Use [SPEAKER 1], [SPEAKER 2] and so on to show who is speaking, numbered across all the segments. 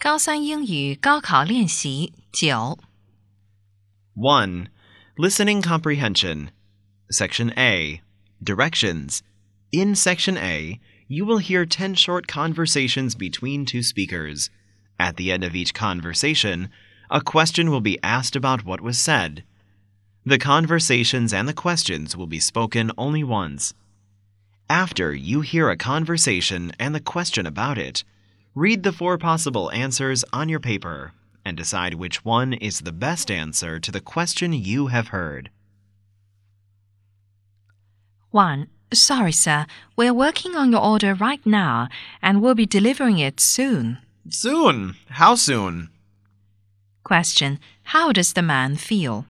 [SPEAKER 1] 高三英语高考练习9
[SPEAKER 2] 1. Listening Comprehension. Section A. Directions. In Section A, you will hear 10 short conversations between two speakers. At the end of each conversation, a question will be asked about what was said. The conversations and the questions will be spoken only once. After you hear a conversation and the question about it, read the 4 possible answers on your paper and decide which one is the best answer to the question you have heard.
[SPEAKER 1] 1. Sorry, sir. We're working on your order right now and we'll be delivering it soon.
[SPEAKER 2] Soon? How soon?
[SPEAKER 1] Question. How does the man feel?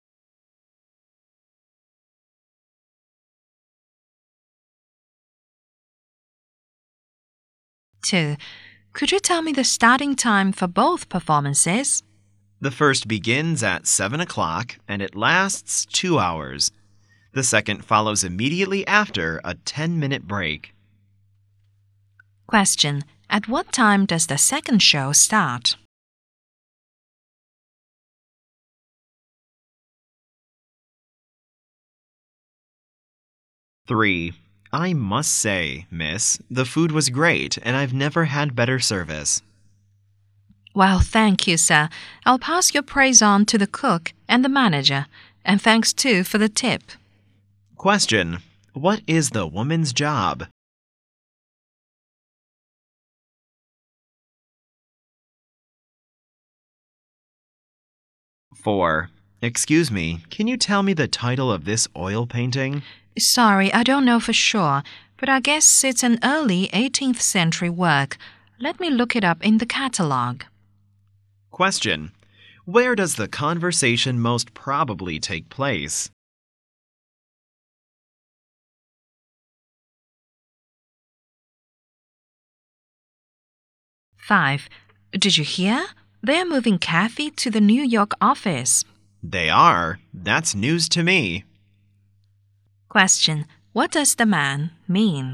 [SPEAKER 1] Two. Could you tell me the starting time for both performances?
[SPEAKER 2] The first begins at 7 o'clock and it lasts 2 hours. The second follows immediately after a 10-minute break.
[SPEAKER 1] Question. At what time does the second show start?
[SPEAKER 2] Three. I must say, miss, the food was great and I've never had better service.
[SPEAKER 1] Well, thank you, sir. I'll pass your praise on to the cook and the manager, and thanks too for the tip.
[SPEAKER 2] Question. What is the woman's job? Four. Excuse me, can you tell me the title of this oil painting?
[SPEAKER 1] Sorry, I don't know for sure, but I guess it's an early 18th century work. Let me look it up in the catalog.
[SPEAKER 2] Question. Where does the conversation most probably take place?
[SPEAKER 1] Five. Did you hear? They're moving Kathy to the New York office.
[SPEAKER 2] They are. That's news to me.
[SPEAKER 1] Question. What does the man mean?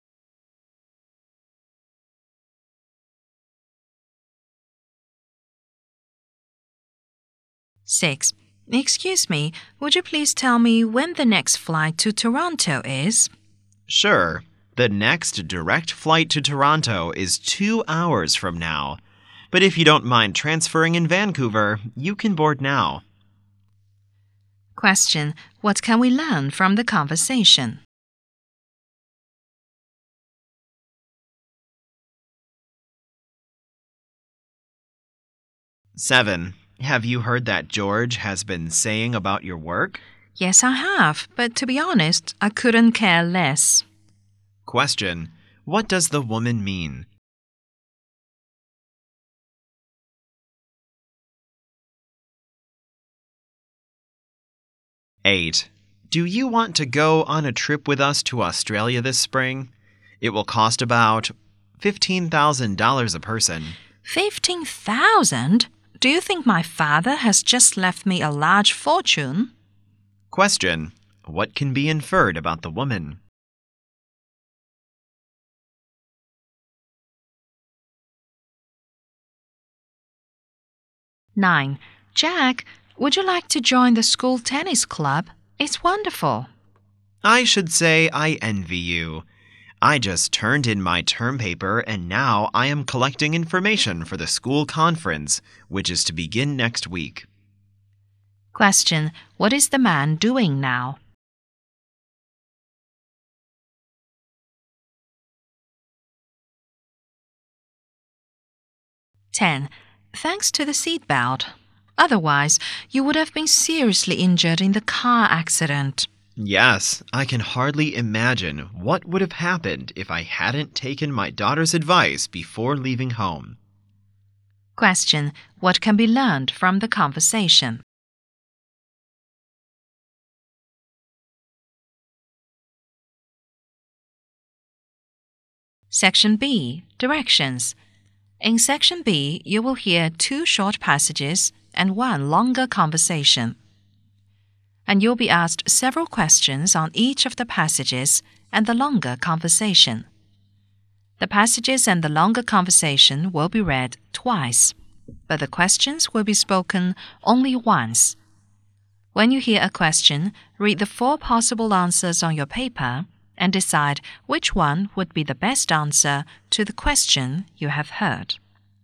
[SPEAKER 1] Six. Excuse me, would you please tell me when the next flight to Toronto is?
[SPEAKER 2] Sure. The next direct flight to Toronto is 2 hours from now. But if you don't mind transferring in Vancouver, you can board now.
[SPEAKER 1] Question. What can we learn from the conversation?
[SPEAKER 2] Seven. Have you heard that George has been saying about your work?
[SPEAKER 1] Yes, I have, but to be honest, I couldn't care less.
[SPEAKER 2] Question. What does the woman mean? Eight. Do you want to go on a trip with us to Australia this spring? It will cost about $15,000 a person.
[SPEAKER 1] 15,000? Do you think my father has just left me a large fortune?
[SPEAKER 2] Question. What can be inferred about the woman?
[SPEAKER 1] Nine. Jack, would you like to join the school tennis club? It's wonderful.
[SPEAKER 2] I should say I envy you. I just turned in my term paper and now I am collecting information for the school conference, which is to begin next week.
[SPEAKER 1] Question. What is the man doing now? Ten. Thanks to the seatbelt. Otherwise, you would have been seriously injured in the car accident.
[SPEAKER 2] Yes, I can hardly imagine what would have happened if I hadn't taken my daughter's advice before leaving home.
[SPEAKER 1] Question. What can be learned from the conversation? Section B. Directions. In Section B, you will hear 2 short passages and 1 longer conversation. And you'll be asked several questions on each of the passages and the longer conversation. The passages and the longer conversation will be read twice. but the questions will be spoken only once. When you hear a question, read the 4 possible answers on your paper and decide which one would be the best answer to the question you have heard.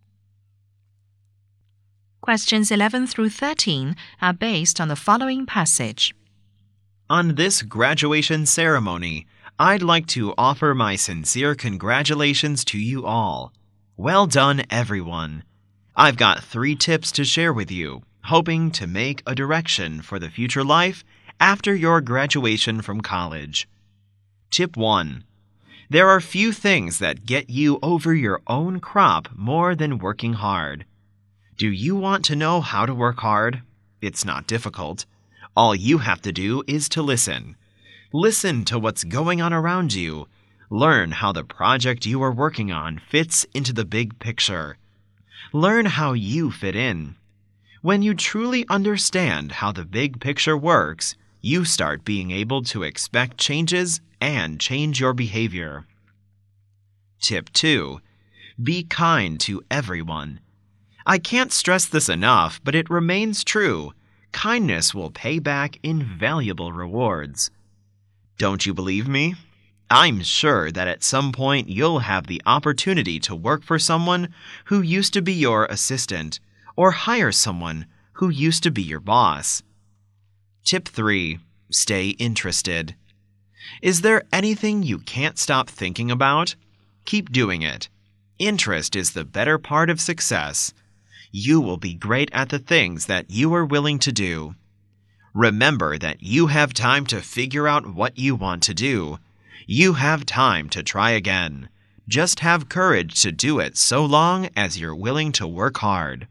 [SPEAKER 1] Questions 11 through 13 are based on the following passage.
[SPEAKER 2] On this graduation ceremony, I'd like to offer my sincere congratulations to you all. Well done, everyone. I've got 3 tips to share with you, hoping to make a direction for the future life after your graduation from college. Tip 1. There are few things that get you over your own crop more than working hard. Do you want to know how to work hard? It's not difficult. All you have to do is to listen. Listen to what's going on around you. Learn how the project you are working on fits into the big picture. Learn how you fit in. When you truly understand how the big picture works, you start being able to expect changes and change your behavior. Tip 2. Be kind to everyone. I can't stress this enough, but it remains true. Kindness will pay back invaluable rewards. Don't you believe me? I'm sure that at some point you'll have the opportunity to work for someone who used to be your assistant, or hire someone who used to be your boss. Tip 3. Stay interested. Is there anything you can't stop thinking about? Keep doing it. Interest is the better part of success. You will be great at the things that you are willing to do. Remember that you have time to figure out what you want to do. You have time to try again. Just have courage to do it so long as you're willing to work hard.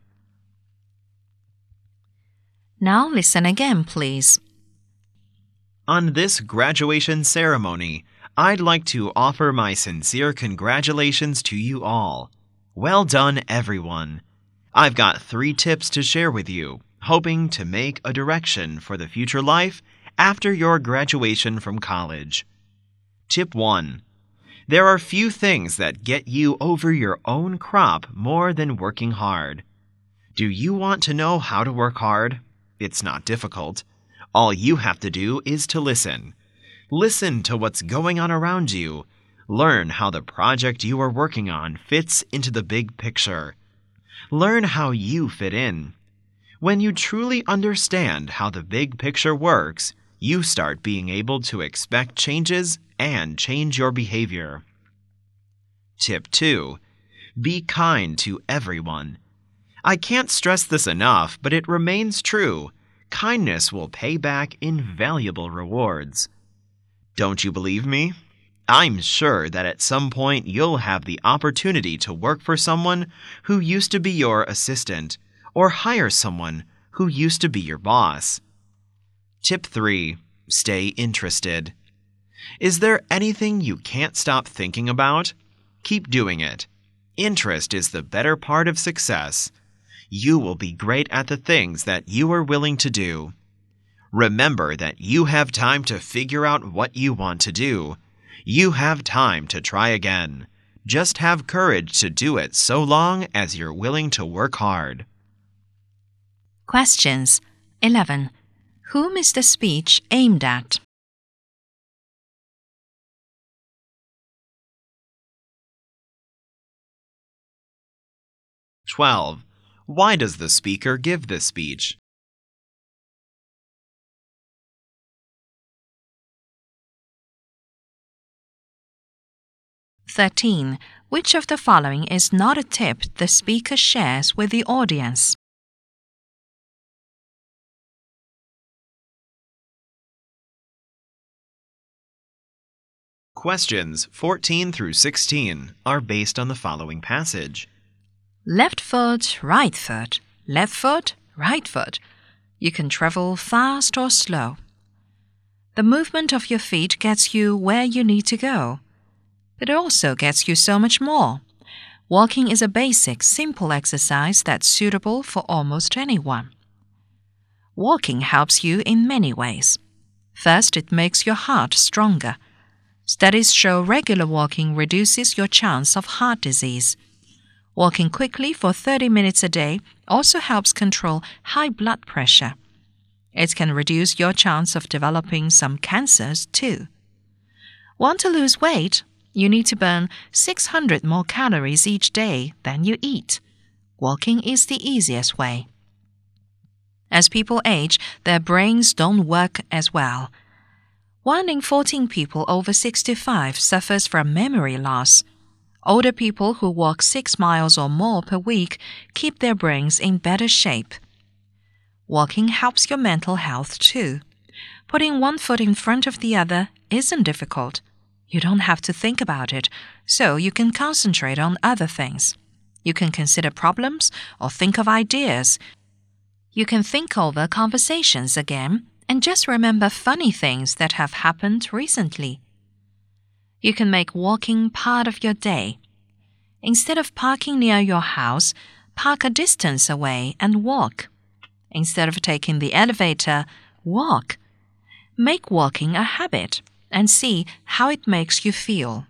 [SPEAKER 1] Now listen again, please.
[SPEAKER 2] On this graduation ceremony, I'd like to offer my sincere congratulations to you all. Well done, everyone. I've got 3 tips to share with you, hoping to make a direction for the future life after your graduation from college. Tip 1. There are few things that get you over your own crop more than working hard. Do you want to know how to work hard? It's not difficult. All you have to do is to listen. Listen to what's going on around you. Learn how the project you are working on fits into the big picture. Learn how you fit in. When you truly understand how the big picture works, you start being able to expect changes and change your behavior. Tip 2. Be kind to everyone. I can't stress this enough, but it remains true. Kindness will pay back invaluable rewards. Don't you believe me? I'm sure that at some point you'll have the opportunity to work for someone who used to be your assistant, or hire someone who used to be your boss. Tip 3. Stay interested. Is there anything you can't stop thinking about? Keep doing it. Interest is the better part of success. You will be great at the things that you are willing to do. Remember that you have time to figure out what you want to do. You have time to try again. Just have courage to do it so long as you're willing to work hard.
[SPEAKER 1] Questions 11. Whom is the speech aimed at?
[SPEAKER 2] 12. Why does the speaker give this speech?
[SPEAKER 1] 13. Which of the following is not a tip the speaker shares with the audience?
[SPEAKER 2] Questions 14 through 16 are based on the following passage.
[SPEAKER 1] Left foot, right foot. Left foot, right foot. You can travel fast or slow. The movement of your feet gets you where you need to go. But it also gets you so much more. Walking is a basic, simple exercise that's suitable for almost anyone. Walking helps you in many ways. First, it makes your heart stronger. Studies show regular walking reduces your chance of heart disease. Walking quickly for 30 minutes a day also helps control high blood pressure. It can reduce your chance of developing some cancers too. Want to lose weight? You need to burn 600 more calories each day than you eat. Walking is the easiest way. As people age, their brains don't work as well. 1 in 14 people over 65 suffers from memory loss. Older people who walk 6 miles or more per week keep their brains in better shape. Walking helps your mental health too. Putting one foot in front of the other isn't difficult. You don't have to think about it, so you can concentrate on other things. You can consider problems or think of ideas. You can think over conversations again and just remember funny things that have happened recently. You can make walking part of your day. Instead of parking near your house, park a distance away and walk. Instead of taking the elevator, walk. Make walking a habit and see how it makes you feel.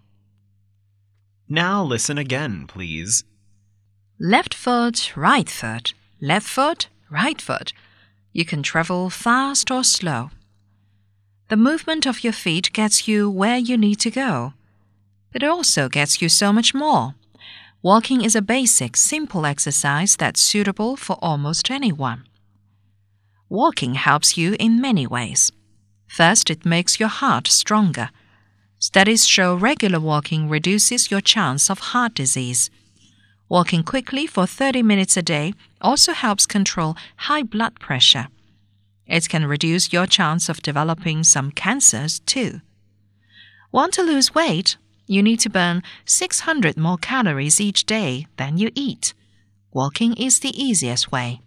[SPEAKER 2] Now listen again, please.
[SPEAKER 1] Left foot, right foot. Left foot, right foot. You can travel fast or slow. The movement of your feet gets you where you need to go. But it also gets you so much more. Walking is a basic, simple exercise that's suitable for almost anyone. Walking helps you in many ways. First, it makes your heart stronger. Studies show regular walking reduces your chance of heart disease. Walking quickly for 30 minutes a day also helps control high blood pressure. It can reduce your chance of developing some cancers too. Want to lose weight? You need to burn 600 more calories each day than you eat. Walking is the easiest way.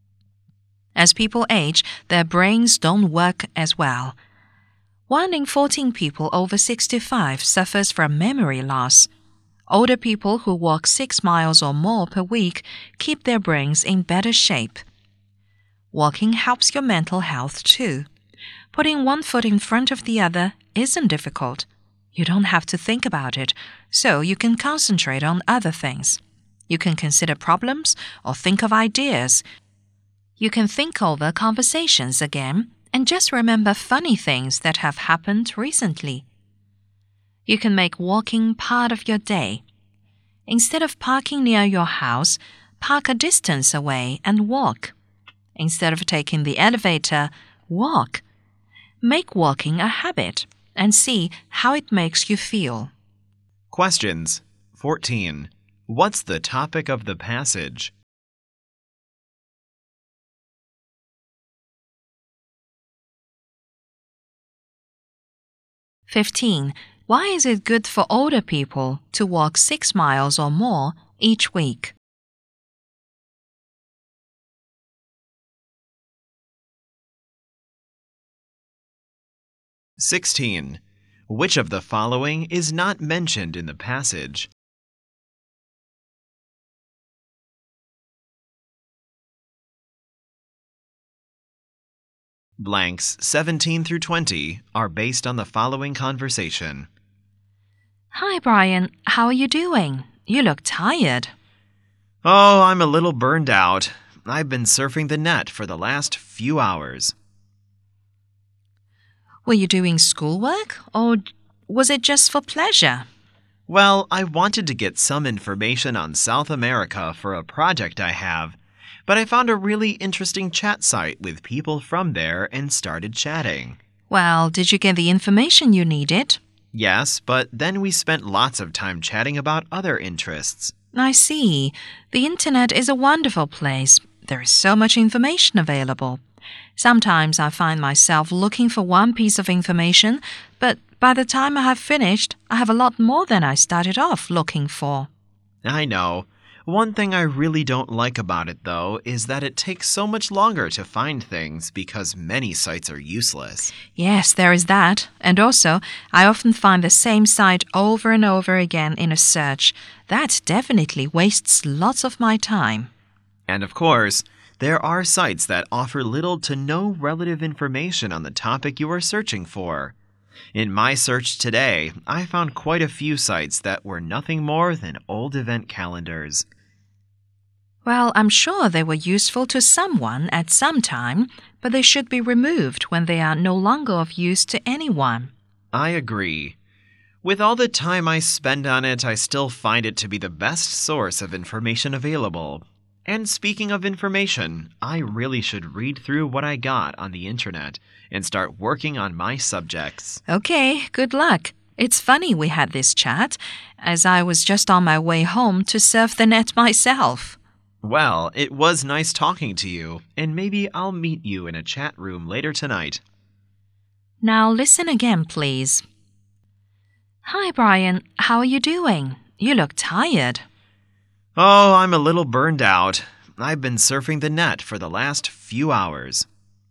[SPEAKER 1] As people age, their brains don't work as well. 1 in 14 people over 65 suffers from memory loss. Older people who walk 6 miles or more per week keep their brains in better shape. Walking helps your mental health too. Putting one foot in front of the other isn't difficult. You don't have to think about it, so you can concentrate on other things. You can consider problems or think of ideas. You can think over conversations again and just remember funny things that have happened recently. You can make walking part of your day. Instead of parking near your house, park a distance away and walk. Instead of taking the elevator, walk. Make walking a habit and see how it makes you feel.
[SPEAKER 2] Questions 14. What's the topic of the passage?
[SPEAKER 1] (15) Why is it good for older people to walk 6 miles or more each week?
[SPEAKER 2] (16) Which of the following is not mentioned in the passage? Blanks 17 through 20 are based on the following conversation.
[SPEAKER 1] Hi, Brian. How are you doing? You look tired.
[SPEAKER 2] Oh, I'm a little burned out. I've been surfing the net for the last few hours.
[SPEAKER 1] Were you doing schoolwork, or was it just for pleasure?
[SPEAKER 2] Well, I wanted to get some information on South America for a project I have, but I found a really interesting chat site with people from there and started chatting.
[SPEAKER 1] Well, did you get the information you needed?
[SPEAKER 2] Yes, but then we spent lots of time chatting about other interests.
[SPEAKER 1] I see. The internet is a wonderful place. There is so much information available. Sometimes I find myself looking for one piece of information, but by the time I have finished, I have a lot more than I started off looking for.
[SPEAKER 2] I know. One thing I really don't like about it, though, is that it takes so much longer to find things because many sites are useless.
[SPEAKER 1] Yes, there is that. And also, I often find the same site over and over again in a search. That definitely wastes lots of my time.
[SPEAKER 2] And of course, there are sites that offer little to no relative information on the topic you are searching for. In my search today, I found quite a few sites that were nothing more than old event calendars.
[SPEAKER 1] Well, I'm sure they were useful to someone at some time, but they should be removed when they are no longer of use to anyone.
[SPEAKER 2] I agree. With all the time I spend on it, I still find it to be the best source of information available. And speaking of information, I really should read through what I got on the internet and start working on my subjects.
[SPEAKER 1] Okay, good luck. It's funny we had this chat, as I was just on my way home to surf the net myself.
[SPEAKER 2] Well, it was nice talking to you, and maybe I'll meet you in a chat room later tonight.
[SPEAKER 1] Now listen again, please. Hi, Brian. How are you doing? You look tired.
[SPEAKER 2] Oh, I'm a little burned out. I've been surfing the net for the last few hours.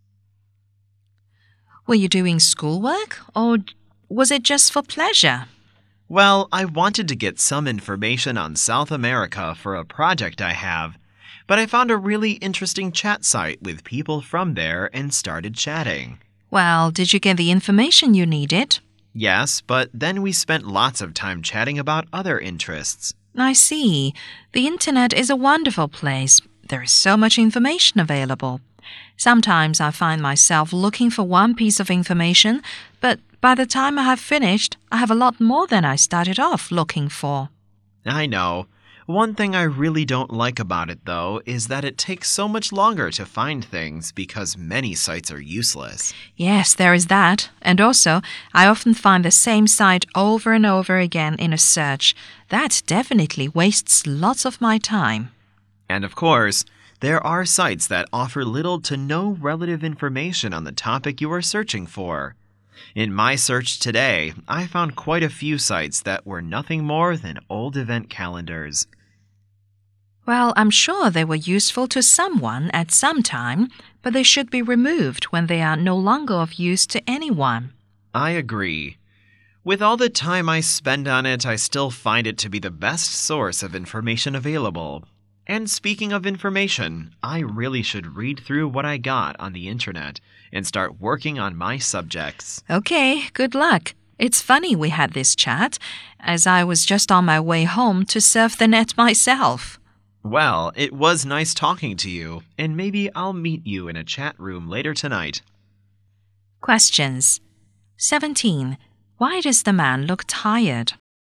[SPEAKER 1] Were you doing schoolwork, or was it just for pleasure?
[SPEAKER 2] Well, I wanted to get some information on South America for a project I have, but I found a really interesting chat site with people from there and started chatting.
[SPEAKER 1] Well, did you get the information you needed?
[SPEAKER 2] Yes, but then we spent lots of time chatting about other interests.
[SPEAKER 1] I see. The internet is a wonderful place. There is so much information available. Sometimes I find myself looking for one piece of information, but by the time I have finished, I have a lot more than I started off looking for.
[SPEAKER 2] I know. One thing I really don't like about it, though, is that it takes so much longer to find things because many sites are useless.
[SPEAKER 1] Yes, there is that. And also, I often find the same site over and over again in a search. That definitely wastes lots of my time.
[SPEAKER 2] And of course, there are sites that offer little to no relative information on the topic you are searching for. In my search today, I found quite a few sites that were nothing more than old event calendars.
[SPEAKER 1] Well, I'm sure they were useful to someone at some time, but they should be removed when they are no longer of use to anyone.
[SPEAKER 2] I agree. With all the time I spend on it, I still find it to be the best source of information available. And speaking of information, I really should read through what I got on the internet and start working on my subjects.
[SPEAKER 1] Okay, good luck. It's funny we had this chat, as I was just on my way home to surf the net myself.
[SPEAKER 2] Well, it was nice talking to you, and maybe I'll meet you in a chat room later tonight.
[SPEAKER 1] Questions. 17. Why does the man look tired?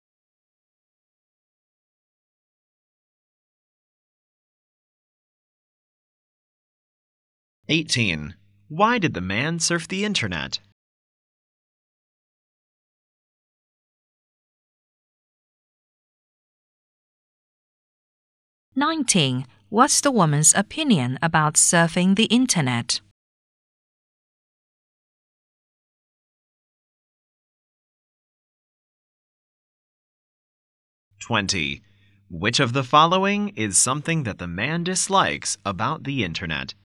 [SPEAKER 2] 18. Why did the man surf the internet?
[SPEAKER 1] 19. What's the woman's opinion about surfing the internet?
[SPEAKER 2] 20. Which of the following is something that the man dislikes about the internet?